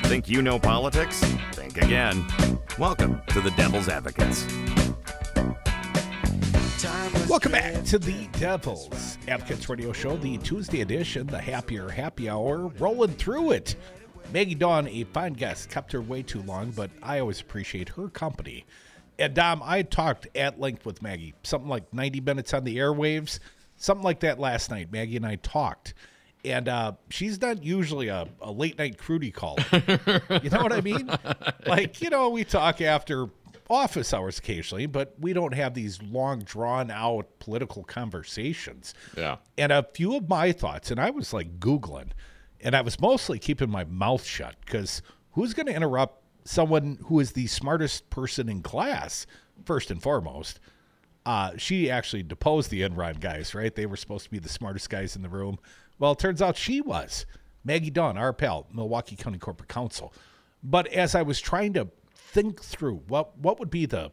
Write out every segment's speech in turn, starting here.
Think you know politics? Think again. Welcome to the Devil's Advocates. Welcome back to the Devil's Advocates Radio Show, the Tuesday edition, the happier happy hour, rolling through it. Maggie Dawn, a fine guest, kept her way too long, but I always appreciate her company. And Dom, I talked at length with Maggie, something like 90 minutes on the airwaves, something like that last night. Maggie and I talked. And she's not usually a late-night Crudy caller. You know what I mean? Like, you know, we talk after office hours occasionally, but we don't have these long, drawn-out political conversations. Yeah. And a few of my thoughts, and I was, like, Googling, and I was mostly keeping my mouth shut, because who's going to interrupt someone who is the smartest person in class, first and foremost? She actually deposed the Enron guys, right? They were supposed to be the smartest guys in the room. Well, it turns out she was. Maggie Dawn, our pal, Milwaukee County Corporate Counsel. But as I was trying to think through what would be the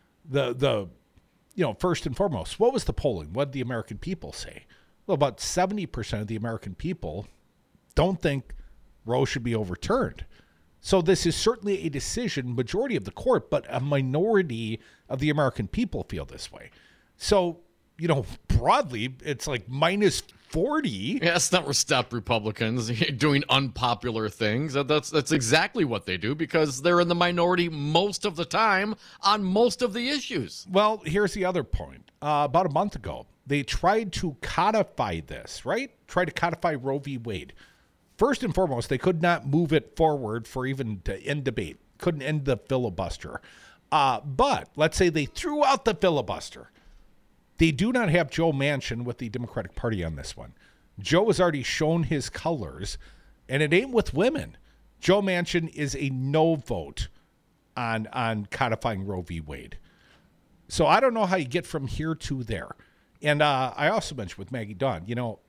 first and foremost, what was the polling? What did the American people say? Well, about 70% of the American people don't think Roe should be overturned. So this is certainly a decision, majority of the court, but a minority of the American people feel this way. So, you know, broadly, it's like minus 40. Yeah, that's not stop Republicans doing unpopular things. That's exactly what they do, because they're in the minority most of the time on most of the issues. Well, here's the other point. About a month ago, they tried to codify this, right? Tried to codify Roe v. Wade. First and foremost, they could not move it forward for even to end debate. Couldn't end the filibuster. But let's say they threw out the filibuster. They do not have Joe Manchin with the Democratic Party on this one. Joe has already shown his colors, and it ain't with women. Joe Manchin is a no vote on codifying Roe v. Wade. So I don't know how you get from here to there. And I also mentioned with Maggie Dawn, you know,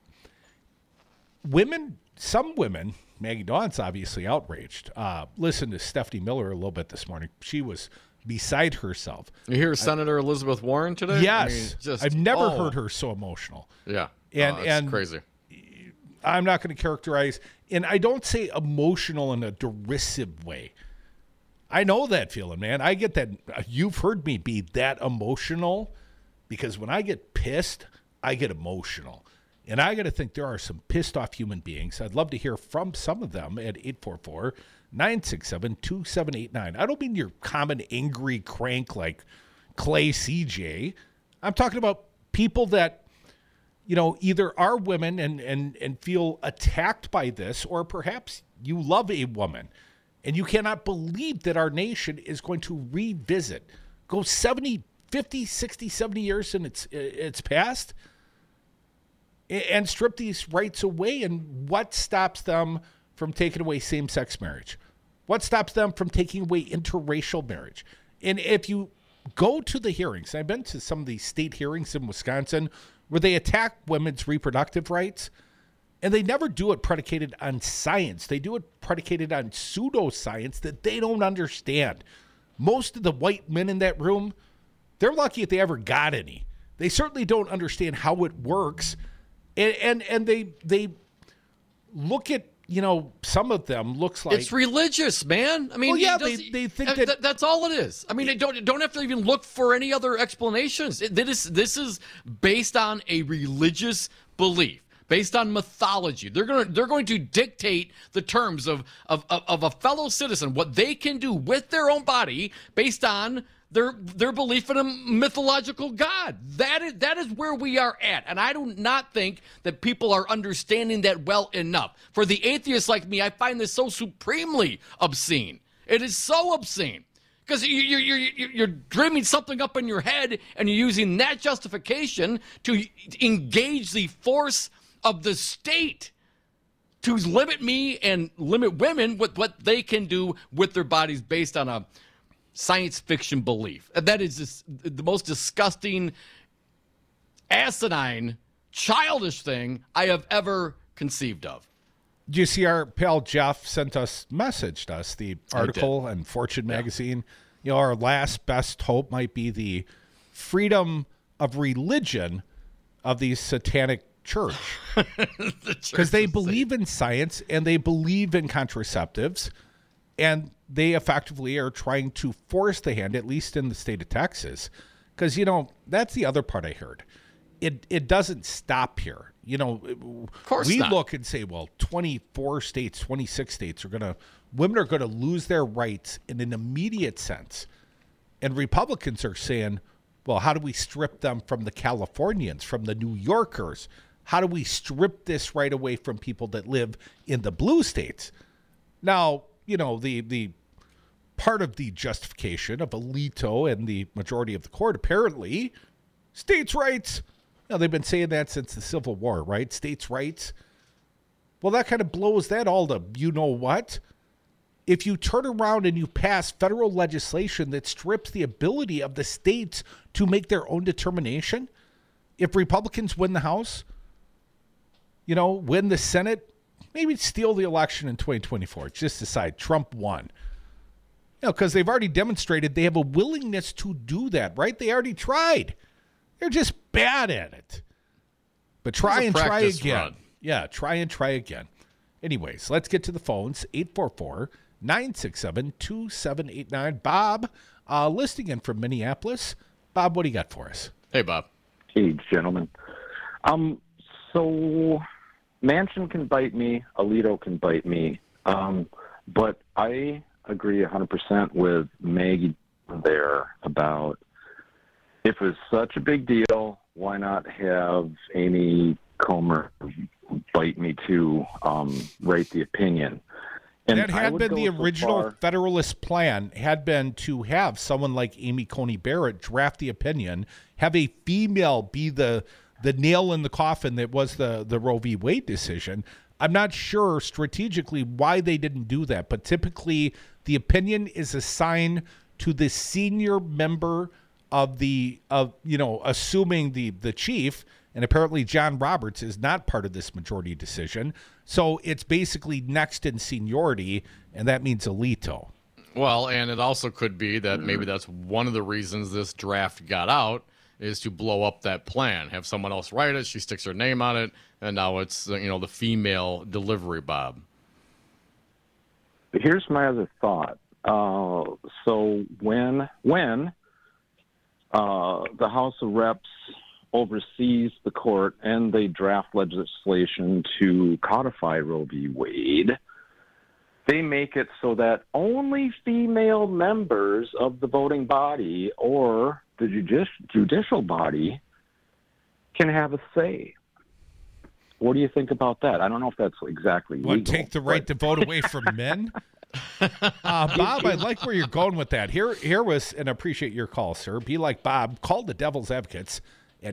some women, Maggie Dawn's obviously outraged. Listen to Stephanie Miller a little bit this morning. She was beside herself. You hear Senator Elizabeth Warren today? Yes. I've never heard her so emotional. Yeah. And crazy. I'm not going to characterize, and I don't say emotional in a derisive way. I know that feeling, man. I get that. You've heard me be that emotional, because when I get pissed, I get emotional. And I got to think there are some pissed off human beings. I'd love to hear from some of them at 844-967-2789. I don't mean your common angry crank like Clay CJ. I'm talking about people that, you know, either are women and feel attacked by this, or perhaps you love a woman and you cannot believe that our nation is going to revisit, go 70, 50, 60, 70 years in its past, and strip these rights away. And what stops them from taking away same-sex marriage? What stops them from taking away interracial marriage? And if you go to the hearings, I've been to some of these state hearings in Wisconsin where they attack women's reproductive rights, and they never do it predicated on science. They do it predicated on pseudoscience that they don't understand. Most of the white men in that room, they're lucky if they ever got any. They certainly don't understand how it works. And they look at, you know, some of them looks like it's religious, man. I mean, well, yeah, they think that's all it is. I mean, they don't have to even look for any other explanations. This is based on a religious belief, based on mythology. They're going to dictate the terms of a fellow citizen, what they can do with their own body based on their belief in a mythological God. That is where we are at. And I do not think that people are understanding that well enough. For the atheists like me, I find this so supremely obscene. It is so obscene. Because you're dreaming something up in your head, and you're using that justification to engage the force of the state to limit me and limit women with what they can do with their bodies based on a science fiction belief. And that is just the most disgusting, asinine, childish thing I have ever conceived of. Do you see our pal Jeff messaged us the article in Fortune magazine? You know, our last best hope might be the freedom of religion of the satanic church. Because they believe in science and they believe in contraceptives. And they effectively are trying to force the hand, at least in the state of Texas. Because, you know, that's the other part I heard. It doesn't stop here. You know, Of course we not. look and say, well, 24 states, 26 states women are going to lose their rights in an immediate sense. And Republicans are saying, well, how do we strip them from the Californians, from the New Yorkers? How do we strip this right away from people that live in the blue states? Now, you know, the part of the justification of Alito and the majority of the court, apparently, states' rights. Now, they've been saying that since the Civil War, right? States' rights. Well, that kind of blows that all to you know what? If you turn around and you pass federal legislation that strips the ability of the states to make their own determination, if Republicans win the House, you know, win the Senate, maybe steal the election in 2024. Just decide Trump won. You know, because they've already demonstrated they have a willingness to do that, right? They already tried. They're just bad at it. But try and try again. Run. Yeah, try and try again. Anyways, let's get to the phones. 844-967-2789. Bob, listening in from Minneapolis. Bob, what do you got for us? Hey, Bob. Hey, gentlemen. So Manchin can bite me, Alito can bite me, but I agree 100% with Maggie there about if it's such a big deal, why not have Amy Comer bite me to write the opinion? And that had been the original so Federalist plan, had been to have someone like Amy Coney Barrett draft the opinion, have a female be the nail in the coffin that was the Roe v. Wade decision. I'm not sure strategically why they didn't do that, but typically the opinion is assigned to the senior member of assuming the chief, and apparently John Roberts is not part of this majority decision. So it's basically next in seniority, and that means Alito. Well, and it also could be that maybe that's one of the reasons this draft got out, is to blow up that plan. Have someone else write it, she sticks her name on it, and now it's the female delivery, Bob. But here's my other thought. So when the House of Reps oversees the court and they draft legislation to codify Roe v. Wade, they make it so that only female members of the voting body or the judicial body can have a say. What do you think about that? I don't know if that's exactly legal. What, take the right to vote away from men? Bob, I like where you're going with that. Here was, and I appreciate your call, sir. Be like Bob. Call the Devil's Advocates at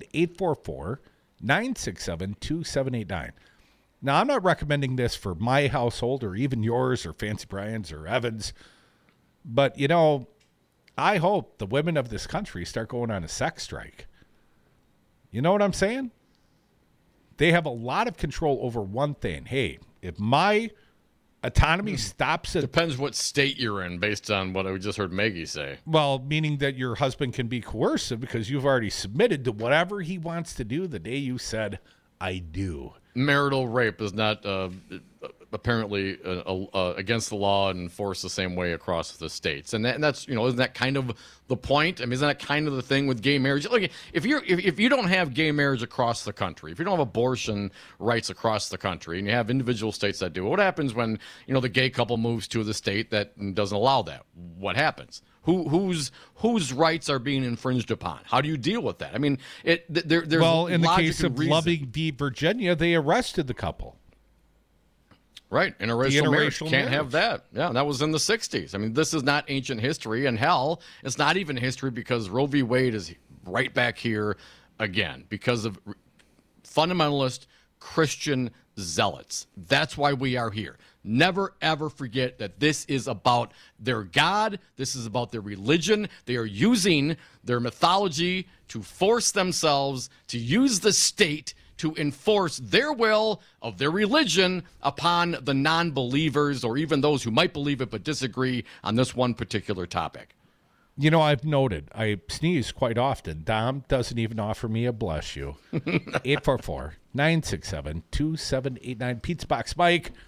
844-967-2789. Now, I'm not recommending this for my household or even yours or Fancy Brian's or Evan's, but, I hope the women of this country start going on a sex strike. You know what I'm saying? They have a lot of control over one thing. Hey, if my autonomy stops at... Depends what state you're in based on what I just heard Maggie say. Well, meaning that your husband can be coercive because you've already submitted to whatever he wants to do the day you said, I do. Marital rape is not apparently against the law and enforced the same way across the states, and that's isn't that kind of the point? I mean, isn't that kind of the thing with gay marriage? Look, if you don't have gay marriage across the country, if you don't have abortion rights across the country, and you have individual states that do, what happens when the gay couple moves to the state that doesn't allow that? What happens? Whose rights are being infringed upon? How do you deal with that? I mean, there's well, in the case of reason. Loving v. Virginia, they arrested the couple. Right, interracial marriage. Can't marriage. have that. Yeah, that was in the 60s. I mean, this is not ancient history, and hell, it's not even history because Roe v. Wade is right back here again because of fundamentalist Christian zealots. That's why we are here. Never, ever forget that this is about their God. This is about their religion. They are using their mythology to force themselves to use the state to enforce their will of their religion upon the non-believers or even those who might believe it but disagree on this one particular topic. I've noted, I sneeze quite often. Dom doesn't even offer me a bless you. 844-967-2789. Pizza Box Mike,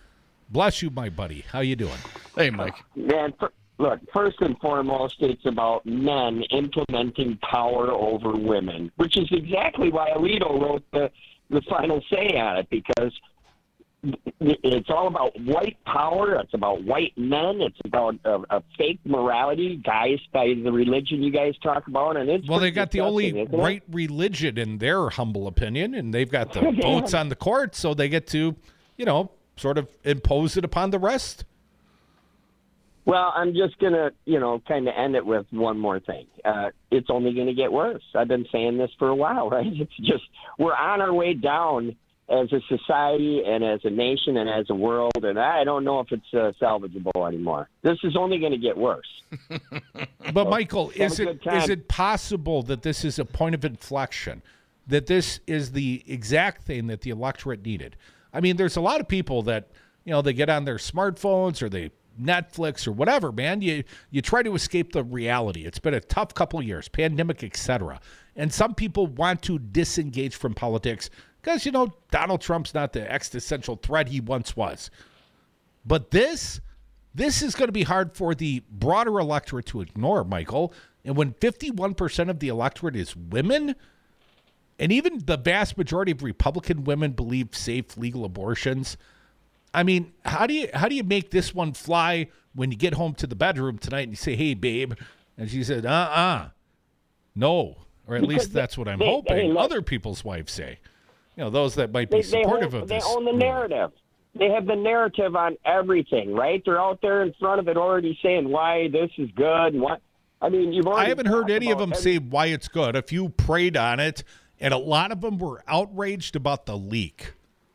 Bless you, my buddy. How you doing? Hey, Mike. Man, look, first and foremost, it's about men implementing power over women, which is exactly why Alito wrote the final say on it, because it's all about white power. It's about white men. It's about a fake morality, guised by the religion you guys talk about. And it's well, they got the only right religion in their humble opinion, and they've got the votes on the court, so they get to, sort of impose it upon the rest. Well, I'm just going to, kind of end it with one more thing. It's only going to get worse. I've been saying this for a while, right? It's just we're on our way down as a society and as a nation and as a world, and I don't know if it's salvageable anymore. This is only going to get worse. But, Michael, is it possible that this is a point of inflection, that this is the exact thing that the electorate needed? I mean, there's a lot of people that, they get on their smartphones or they Netflix or whatever, man. You try to escape the reality. It's been a tough couple of years, pandemic, etc. And some people want to disengage from politics because, Donald Trump's not the existential threat he once was. But this is going to be hard for the broader electorate to ignore, Michael. And when 51% of the electorate is women, and even the vast majority of Republican women believe safe, legal abortions, I mean, how do you make this one fly when you get home to the bedroom tonight and you say, "Hey, babe," and she said, no, or at least that's what I'm hoping other people's wives say. Those that might be supportive of this. They own the narrative. They have the narrative on everything, right? They're out there in front of it already saying why this is good and what. I mean, I haven't heard any of them say why it's good. A few preyed on it, and a lot of them were outraged about the leak.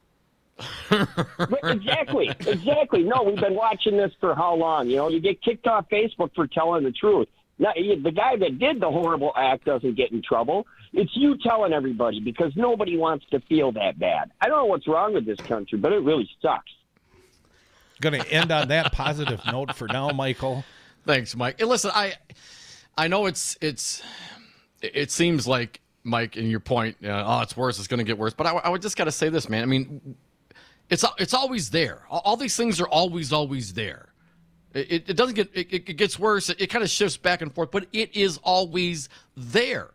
Exactly. No, we've been watching this for how long? You get kicked off Facebook for telling the truth. Now, the guy that did the horrible act doesn't get in trouble. It's you telling everybody because nobody wants to feel that bad. I don't know what's wrong with this country, but it really sucks. Going to end on that positive note for now, Michael. Thanks, Mike. And listen, I know it seems like, Mike, in your point, it's worse, it's going to get worse. But I would just got to say this, man. I mean, it's always there. All these things are always there. It doesn't get it gets worse. It kind of shifts back and forth, but it is always there.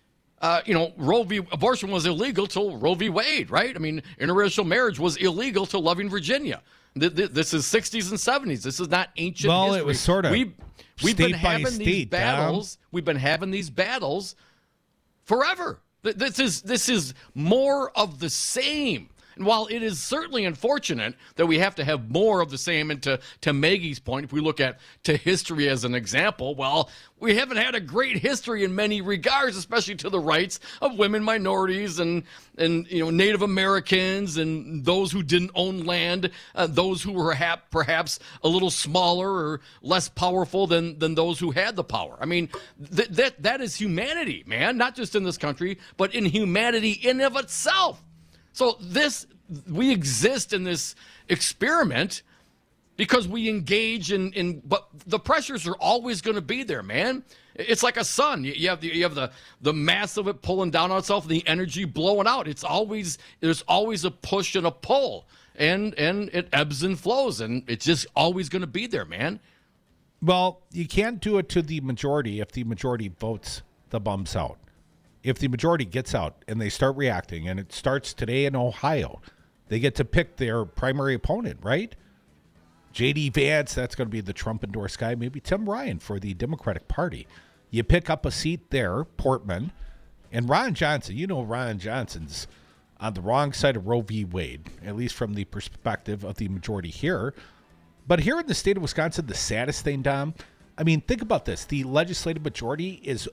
Roe v. abortion was illegal till Roe v. Wade, right? I mean, interracial marriage was illegal till Loving Virginia. This is 60s and 70s. This is not ancient history. Well, it was sort of we've been having these battles. We've been having these battles forever. This is more of the same. And while it is certainly unfortunate that we have to have more of the same, and to Maggie's point, if we look at to history as an example, well, we haven't had a great history in many regards, especially to the rights of women, minorities, and Native Americans, and those who didn't own land, those who were perhaps a little smaller or less powerful than those who had the power. I mean, that is humanity, man, not just in this country, but in humanity in and of itself. So we exist in this experiment because we engage in but the pressures are always going to be there, man. It's like a sun. You have the mass of it pulling down on itself and the energy blowing out. There's always a push and a pull, and it ebbs and flows, and it's just always going to be there, man. Well, you can't do it to the majority if the majority votes the bums out. If the majority gets out and they start reacting, and it starts today in Ohio, they get to pick their primary opponent, right? J.D. Vance, that's going to be the Trump-endorsed guy. Maybe Tim Ryan for the Democratic Party. You pick up a seat there, Portman, and Ron Johnson. Ron Johnson's on the wrong side of Roe v. Wade, at least from the perspective of the majority here. But here in the state of Wisconsin, the saddest thing, Dom, I mean, think about this. The legislative majority is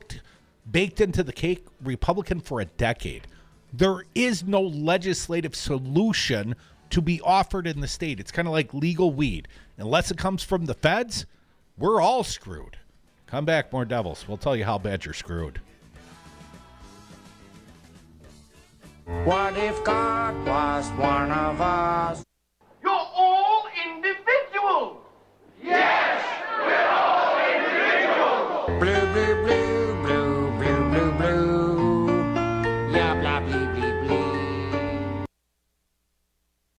baked into the cake Republican for a decade. There is no legislative solution to be offered in the state. It's kind of like legal weed. Unless it comes from the feds, we're all screwed. Come back, more Devils. We'll tell you how bad you're screwed. What if God was one of us?